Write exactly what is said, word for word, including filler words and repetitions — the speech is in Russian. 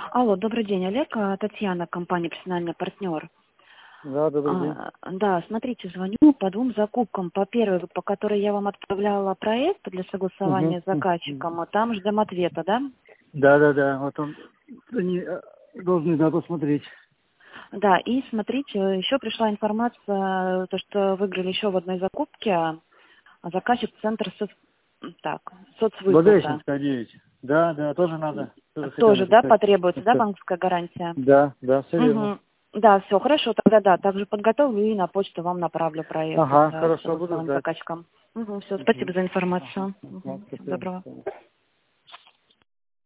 Алло, добрый день, Олег. А, Татьяна, компания «Персональный партнер». Да, добрый день. А, да, смотрите, звоню по двум закупкам. По первой, по которой я вам отправляла проект для Угу. согласования с заказчиком, а там ждем ответа, да? Да, да, да. Вот он, они э, должны, да, посмотреть. Да, и смотрите, еще пришла информация, то, что выиграли еще в одной закупке, а заказчик центр соц... так, соцвыплата. Благовещенская девять. Да, да, тоже надо. Тоже хотел Тоже, да, написать. потребуется, да, Написать. банковская гарантия? Да, да, все верно. Угу. Да, все, хорошо, тогда да, также подготовлю и на почту вам направлю проект Ага, с хорошо, буду согласованным ждать. заказчиком. Угу, все, Угу. спасибо за Ага, информацию. ага, Угу. Всего спасибо. доброго.